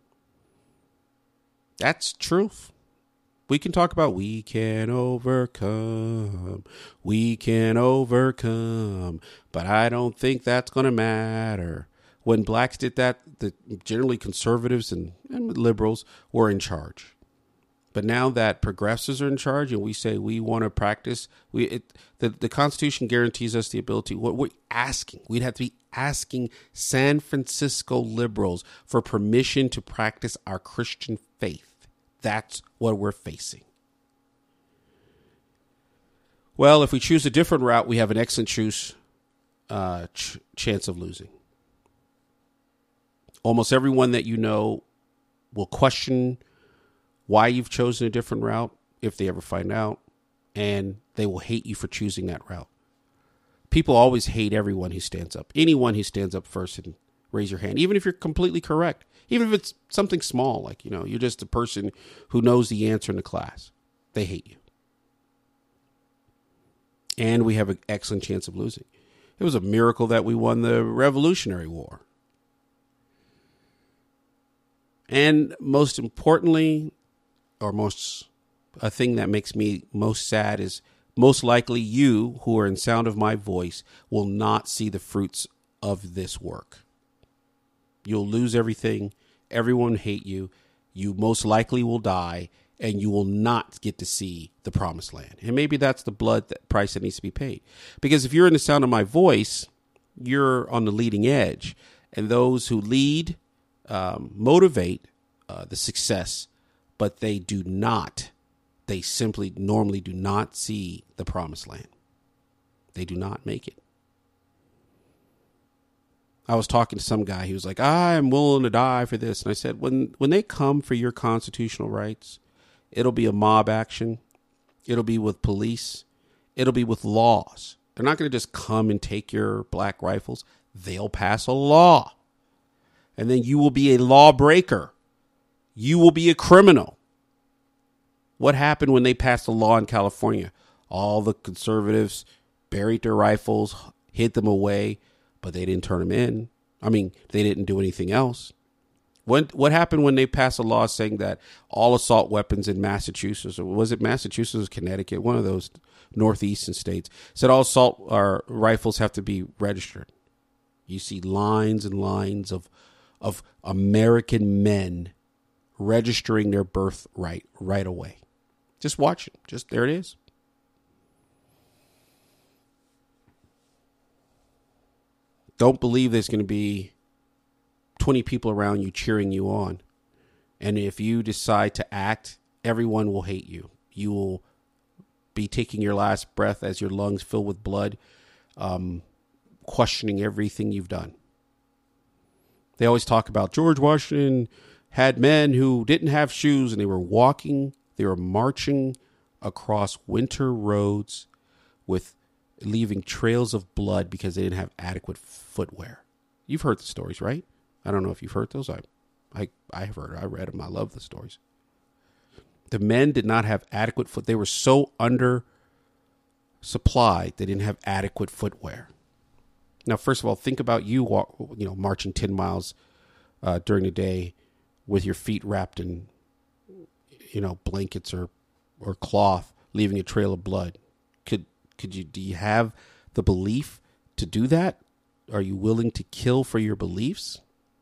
That's truth. We can talk about we can overcome, we can overcome, but I don't think that's going to matter. When blacks did that, the generally conservatives and, and liberals were in charge. But now that progressives are in charge and we say we want to practice, we it, the, the Constitution guarantees us the ability, what we're asking, we'd have to be asking San Francisco liberals for permission to practice our Christian faith. That's what we're facing. Well, if we choose a different route, we have an excellent choose, uh, ch- chance of losing. Almost everyone that you know will question why you've chosen a different route if they ever find out, and they will hate you for choosing that route. People always hate everyone who stands up. Anyone who stands up first and raise your hand, even if you're completely correct, even if it's something small, like, you know, you're just a person who knows the answer in the class. They hate you. And we have an excellent chance of losing. It was a miracle that we won the Revolutionary War. And most importantly, or most, a thing that makes me most sad is most likely you who are in sound of my voice will not see the fruits of this work. You'll lose everything. Everyone hate you. You most likely will die, and you will not get to see the promised land. And maybe that's the blood that price that needs to be paid. Because if you're in the sound of my voice, you're on the leading edge. And those who lead um, motivate uh, the success, but they do not. They simply normally do not see the promised land. They do not make it. I was talking to some guy. He was like, I'm willing to die for this. And I said, when when they come for your constitutional rights, it'll be a mob action. It'll be with police. It'll be with laws. They're not going to just come and take your black rifles. They'll pass a law. And then you will be a lawbreaker. You will be a criminal. What happened when they passed a law in California? All the conservatives buried their rifles, hid them away, but they didn't turn them in. I mean, they didn't do anything else. When, what happened when they passed a law saying that all assault weapons in Massachusetts, or was it Massachusetts or Connecticut, one of those northeastern states, said all assault or rifles have to be registered? You see lines and lines of of American men registering their birthright right away. Just watch it. Just there it is. Don't believe there's going to be twenty people around you cheering you on. And if you decide to act, everyone will hate you. You will be taking your last breath as your lungs fill with blood, um, questioning everything you've done. They always talk about George Washington had men who didn't have shoes, and they were walking, they were marching across winter roads with leaving trails of blood because they didn't have adequate footwear. You've heard the stories, right? I don't know if you've heard those. I, I, I have heard. I read them. I love the stories. The men did not have adequate foot. They were so under supplied. They didn't have adequate footwear. Now, first of all, think about you, walk, you know, marching ten miles uh, during the day with your feet wrapped in, you know, blankets or, or cloth, leaving a trail of blood. Could could you? Do you have the belief to do that? Are you willing to kill for your beliefs?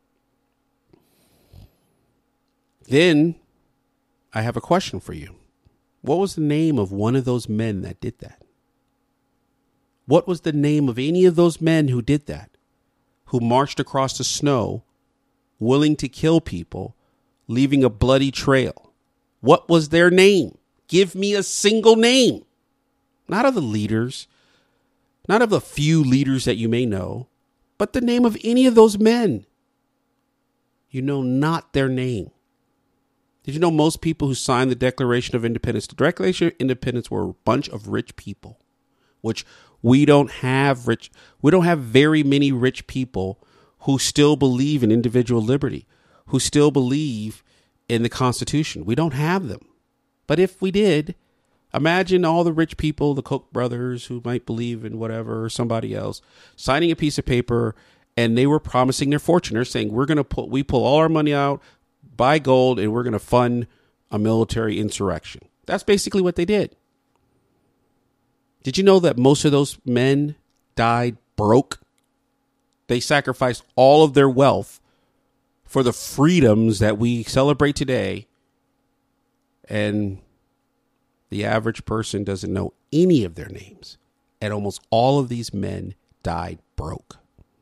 Then I have a question for you. What was the name of one of those men that did that? What was the name of any of those men who did that? Who marched across the snow, willing to kill people, leaving a bloody trail? What was their name? Give me a single name. Not of the leaders, not of the few leaders that you may know, but the name of any of those men. You know not their name. Did you know most people who signed the Declaration of Independence, the Declaration of Independence were a bunch of rich people, which we don't have rich, we don't have very many rich people who still believe in individual liberty, who still believe in the Constitution. We don't have them. But if we did, imagine all the rich people, the Koch brothers who might believe in whatever, or somebody else, signing a piece of paper, and they were promising their fortune. They're saying, we're going to pull, we pull all our money out, buy gold, and we're going to fund a military insurrection. That's basically what they did. Did you know that most of those men died broke? They sacrificed all of their wealth for the freedoms that we celebrate today. And the average person doesn't know any of their names. And almost all of these men died broke.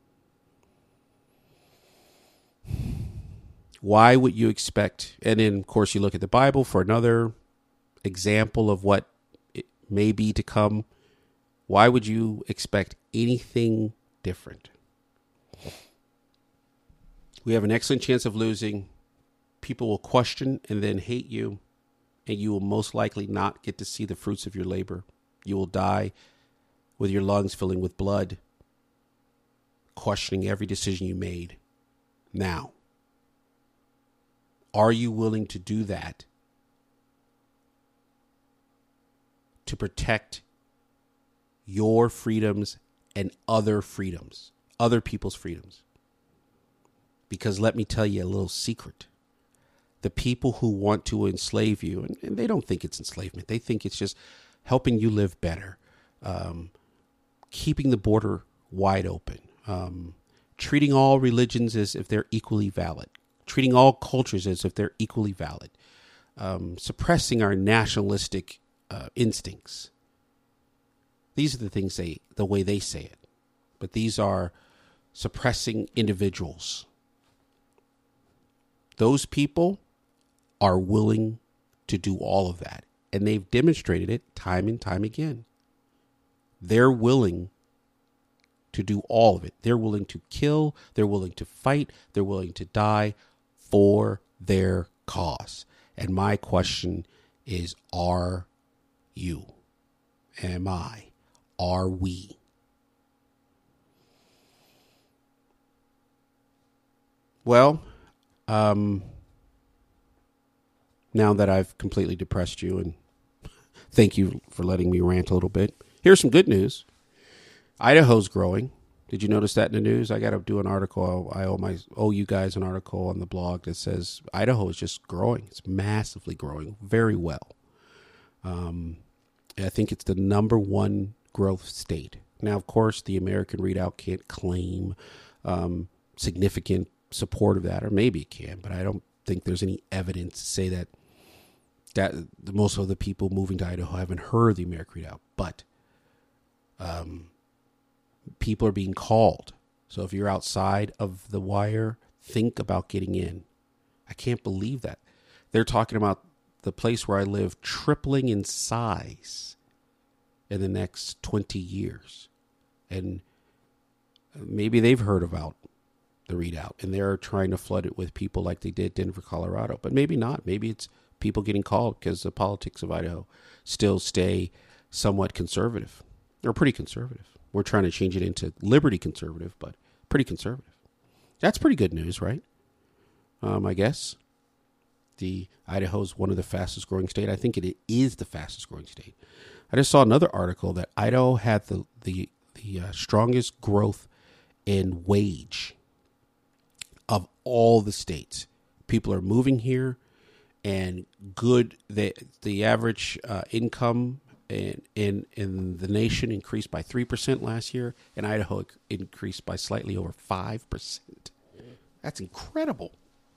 Why would you expect? And then, of course, you look at the Bible for another example of what it may be to come Why would you expect anything different? We have an excellent chance of losing. People will question and then hate you, and you will most likely not get to see the fruits of your labor. You will die with your lungs filling with blood, questioning every decision you made. Now, are you willing to do that to protect your freedoms and other freedoms, other people's freedoms? Because let me tell you a little secret. The people who want to enslave you, and, and they don't think it's enslavement. They think it's just helping you live better, um, keeping the border wide open, um, treating all religions as if they're equally valid, treating all cultures as if they're equally valid, um, suppressing our nationalistic uh, instincts. These are the things they, the way they say it. But these are suppressing individuals. Those people are willing to do all of that. And they've demonstrated it time and time again. They're willing to do all of it. They're willing to kill. They're willing to fight. They're willing to die for their cause. And my question is, are you? Am I? Are we? Well, um, now that I've completely depressed you, and thank you for letting me rant a little bit, here's some good news. Idaho's growing. Did you notice that in the news? I got to do an article. I owe my owe you guys an article on the blog that says Idaho is just growing. It's massively growing very well. Um, I think it's the number one growth state. Now, of course, the American Readout can't claim um, significant support of that, or maybe it can, but I don't think there's any evidence to say that that most of the people moving to Idaho haven't heard the American Readout. But um, people are being called. So if you're outside of the wire, think about getting in. I can't believe that. They're talking about the place where I live tripling in size in the next twenty years. And maybe they've heard about the readout and they're trying to flood it with people like they did Denver, Colorado. But maybe not. Maybe it's people getting called because the politics of Idaho still stay somewhat conservative. They're pretty conservative. We're trying to change it into liberty conservative, but pretty conservative. That's pretty good news, right? Um, I guess. The Idaho is one of the fastest growing state. I think it is the fastest growing state. I just saw another article that Idaho had the the the uh, strongest growth in wage of all the states. People are moving here, and good. The the average uh, income in, in in the nation increased by three percent last year, and Idaho increased by slightly over five percent. That's incredible.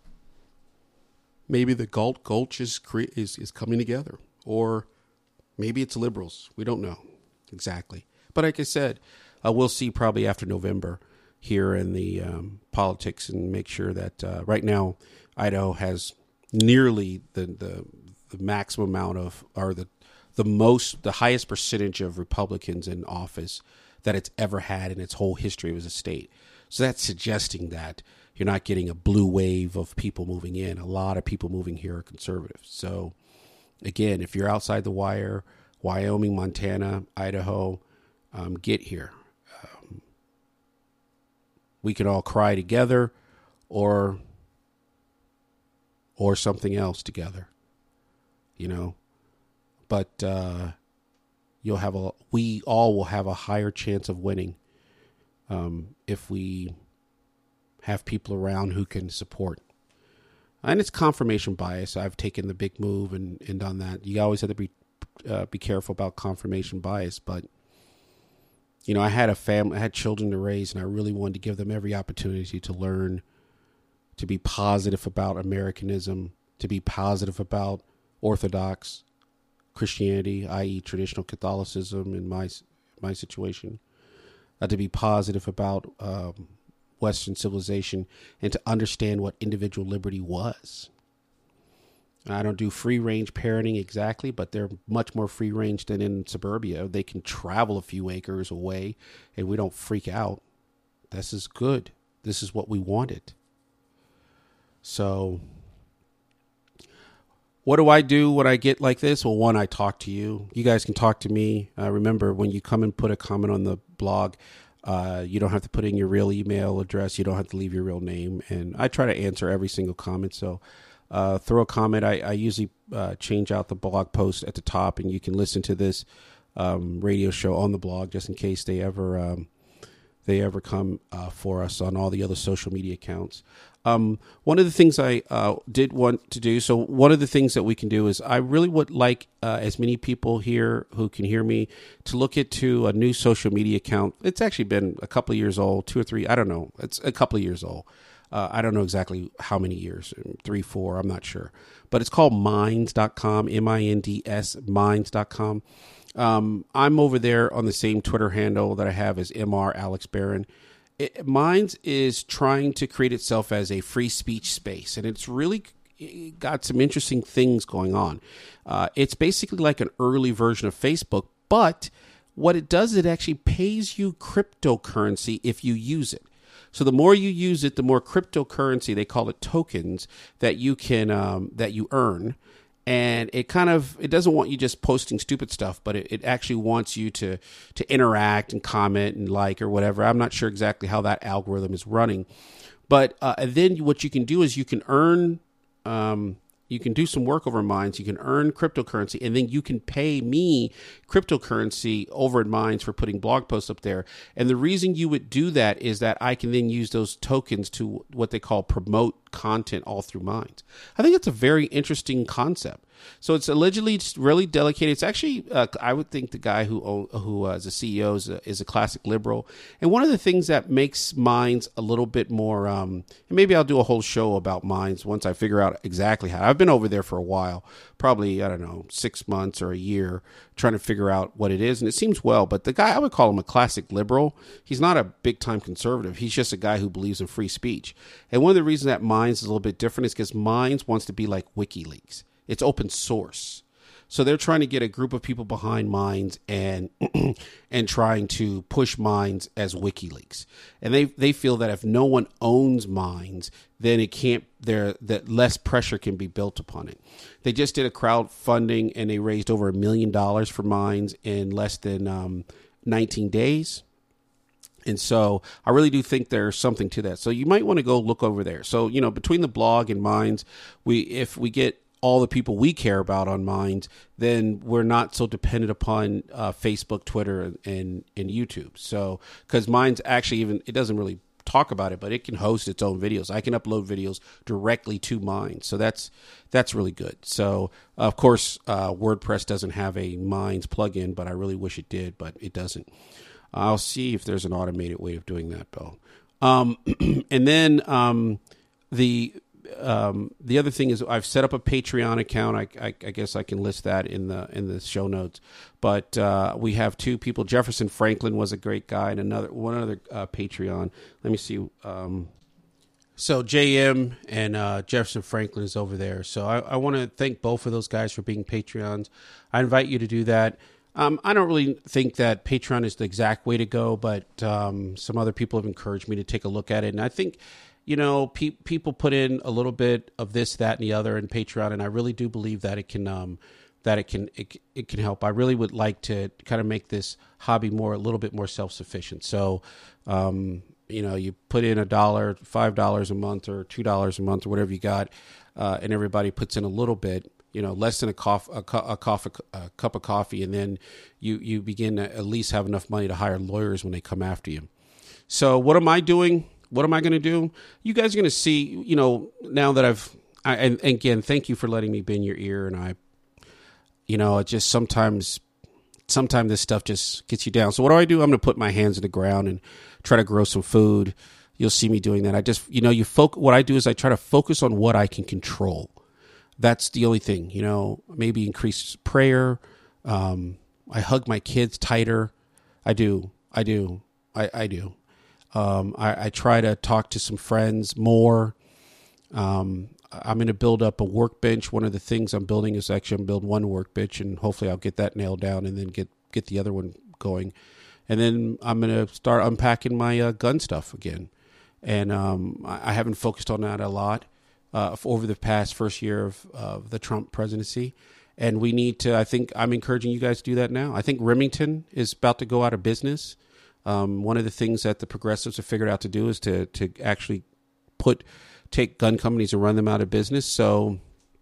Maybe the Galt Gulch is, cre- is is coming together, or maybe it's liberals. We don't know exactly. But like I said, uh, we'll see probably after November here in the um, politics, and make sure that uh, right now Idaho has nearly the, the the maximum amount of, or the the most, the highest percentage of Republicans in office that it's ever had in its whole history as a state. So that's suggesting that you're not getting a blue wave of people moving in. A lot of people moving here are conservative. So again, if you're outside the wire, Wyoming, Montana, Idaho, um, get here. Um, we can all cry together, or or something else together, you know. But uh, you'll have a. We all will have a higher chance of winning um, if we have people around who can support. And it's confirmation bias. I've taken the big move and, and done that. You always have to be uh, be careful about confirmation bias. But, you know, I had a family, I had children to raise, and I really wanted to give them every opportunity to learn, to be positive about Americanism, to be positive about Orthodox Christianity, that is traditional Catholicism in my, my situation, uh, to be positive about um, Western civilization, and to understand what individual liberty was. I don't do free range parenting exactly, but they're much more free range than in suburbia. They can travel a few acres away and we don't freak out. This is good. This is what we wanted. So what do I do when I get like this? Well, one, I talk to you. You guys can talk to me. Uh, remember, when you come and put a comment on the blog, uh, you don't have to put in your real email address. You don't have to leave your real name. And I try to answer every single comment. So Uh, throw a comment. I, I usually uh, change out the blog post at the top, and you can listen to this um, radio show on the blog just in case they ever um, they ever come uh, for us on all the other social media accounts. Um, one of the things I uh, did want to do, so one of the things that we can do is I really would like uh, as many people here who can hear me to look into a new social media account. It's actually been a couple of years old, two or three, I don't know. It's a couple of years old. Uh, I don't know exactly how many years, three, four, I'm not sure. But it's called minds dot com, M I N D S, minds dot com. Um, I'm over there on the same Twitter handle that I have as M R Alex Barron. It, Minds is trying to create itself as a free speech space, and it's really it got some interesting things going on. Uh, it's basically like an early version of Facebook, but what it does, it actually pays you cryptocurrency if you use it. So the more you use it, the more cryptocurrency, they call it tokens, that you can um, that you earn. And it kind of, it doesn't want you just posting stupid stuff, but it, it actually wants you to to interact and comment and like or whatever. I'm not sure exactly how that algorithm is running. But uh, and then what you can do is you can earn, um, you can do some work over Minds. You can earn cryptocurrency, and then you can pay me cryptocurrency over at Minds for putting blog posts up there. And the reason you would do that is that I can then use those tokens to what they call promote content all through Minds. I think it's a very interesting concept. So it's allegedly really delicate. It's actually, uh, I would think the guy who who uh, is a C E O is a, is a classic liberal. And one of the things that makes Minds a little bit more, um, and maybe I'll do a whole show about Minds once I figure out exactly how. I've been over there for a while, probably, I don't know, six months or a year, trying to figure out what it is. And it seems well, but the guy, I would call him a classic liberal. He's not a big time conservative. He's just a guy who believes in free speech. And one of the reasons that Minds is a little bit different is because Minds wants to be like WikiLeaks. It's open source. So they're trying to get a group of people behind Minds and and trying to push Minds as WikiLeaks. And they they feel that if no one owns Minds, then it can't there that less pressure can be built upon it. They just did a crowdfunding and they raised over a million dollars for Minds in less than um, nineteen days. And so I really do think there's something to that. So you might want to go look over there. So, you know, between the blog and Minds, we if we get all the people we care about on Minds, then we're not so dependent upon uh, Facebook, Twitter, and, and YouTube. So, because Minds actually even, it doesn't really talk about it, but it can host its own videos. I can upload videos directly to Minds. So that's, that's really good. So of course, uh, WordPress doesn't have a Minds plugin, but I really wish it did, but it doesn't. I'll see if there's an automated way of doing that, Bill. Um, and then um, the um, the other thing is I've set up a Patreon account. I, I, I guess I can list that in the in the show notes. But uh, we have two people. Jefferson Franklin was a great guy, and another one other uh, Patreon. Let me see. Um, so J M and uh, Jefferson Franklin is over there. So I, I want to thank both of those guys for being Patreons. I invite you to do that. Um, I don't really think that Patreon is the exact way to go, but um, some other people have encouraged me to take a look at it. And I think, you know, pe- people put in a little bit of this, that, and the other in Patreon, and I really do believe that it can um, that it can it, it can help. I really would like to kind of make this hobby more a little bit more self-sufficient. So, um, you know, you put in a dollar, five dollars a month, or two dollars a month, or whatever you got, uh, and everybody puts in a little bit. You know, less than a, cof- a, co- a, coffee, a cup of coffee, and then you, you begin to at least have enough money to hire lawyers when they come after you. So what am I doing? What am I going to do? You guys are going to see, you know, now that I've, I, and, and again, thank you for letting me be in your ear. And I, you know, it just sometimes, sometimes this stuff just gets you down. So what do I do? I'm going to put my hands in the ground and try to grow some food. You'll see me doing that. I just, you know, you foc- what I do is I try to focus on what I can control. That's the only thing, you know, maybe increase prayer. Um, I hug my kids tighter. I do. I do. I, I do. Um, I, I try to talk to some friends more. Um, I'm going to build up a workbench. One of the things I'm building is actually I'm building one workbench, and hopefully I'll get that nailed down and then get, get the other one going. And then I'm going to start unpacking my uh, gun stuff again. And um, I, I haven't focused on that a lot uh, over the past first year of, of the Trump presidency. And we need to, I think I'm encouraging you guys to do that now. I think Remington is about to go out of business. Um, one of the things that the progressives have figured out to do is to to actually put take gun companies and run them out of business. So,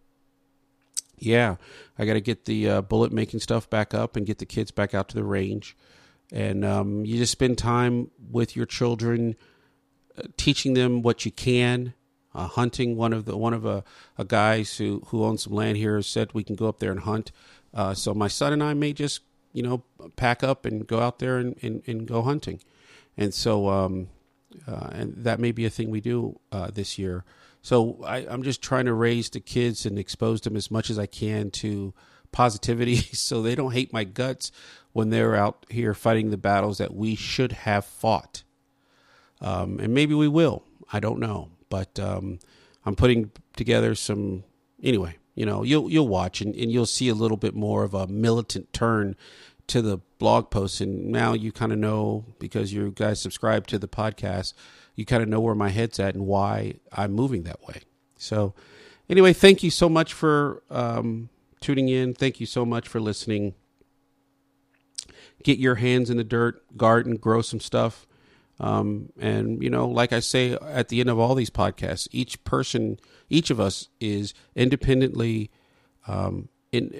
yeah, I got to get the uh, bullet making stuff back up and get the kids back out to the range. And um, you just spend time with your children, uh, teaching them what you can. Uh, hunting, one of the one of a, a guys who, who owns some land here said we can go up there and hunt. Uh, so my son and I may just, you know, pack up and go out there and, and, and go hunting. And so um, uh, and that may be a thing we do uh, this year. So I, I'm just trying to raise the kids and expose them as much as I can to positivity so they don't hate my guts when they're out here fighting the battles that we should have fought. Um, and maybe we will. I don't know. But um, I'm putting together some, anyway, you know, you'll you'll watch and, and you'll see a little bit more of a militant turn to the blog posts. And now you kind of know, because you guys subscribe to the podcast, you kind of know where my head's at and why I'm moving that way. So anyway, thank you so much for um, tuning in. Thank you so much for listening. Get your hands in the dirt, garden, grow some stuff. Um, and, you know, like I say at the end of all these podcasts, each person, each of us is independently um, in,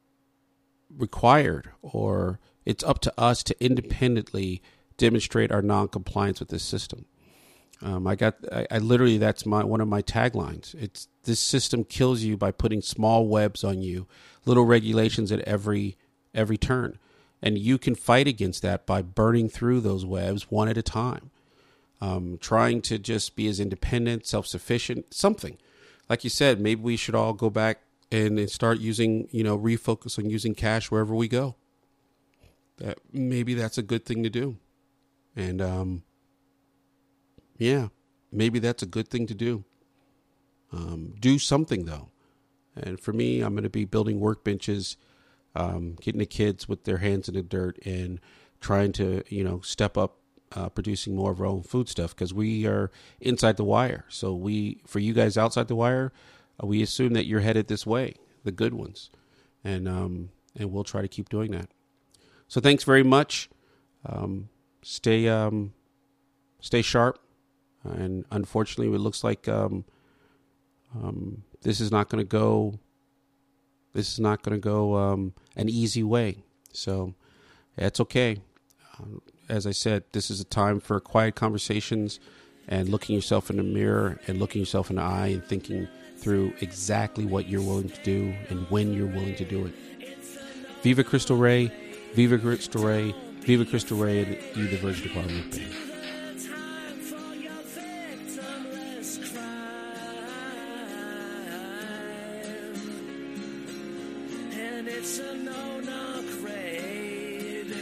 required, or it's up to us to independently demonstrate our non-compliance with this system. Um, I got, I, I literally, that's my one of my taglines. It's this system kills you by putting small webs on you, little regulations at every every turn. And you can fight against that by burning through those webs one at a time, um, trying to just be as independent, self-sufficient, something. Like you said, maybe we should all go back and, and start using, you know, refocus on using cash wherever we go. That maybe that's a good thing to do. And, um, yeah, maybe that's a good thing to do. Um, do something, though. And for me, I'm going to be building workbenches, Um, getting the kids with their hands in the dirt and trying to, you know, step up, uh, producing more of our own food stuff, because we are inside the wire. So we, for you guys outside the wire, uh, we assume that you're headed this way, the good ones, and um, and we'll try to keep doing that. So thanks very much. Um, stay um, stay sharp, and unfortunately, it looks like um, um, this is not going to go. This is not going to go um, an easy way. So that's okay. Um, as I said, this is a time for quiet conversations and looking yourself in the mirror and looking yourself in the eye and thinking through exactly what you're willing to do and when you're willing to do it. Viva Crystal Ray, Viva Crystal Ray, Viva Crystal Ray, and you, the Virgin of Guadalupe. It's a no-knock raid.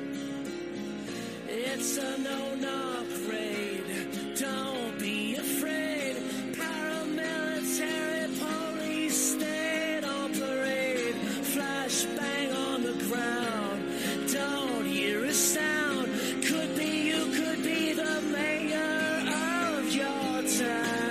It's a no-knock raid. Don't be afraid. Paramilitary police state on parade. Flash bang on the ground. Don't hear a sound. Could be you, could be the mayor of your town.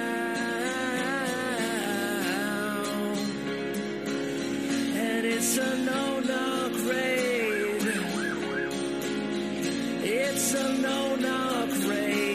It's a no-knock raid. It's a no-knock raid.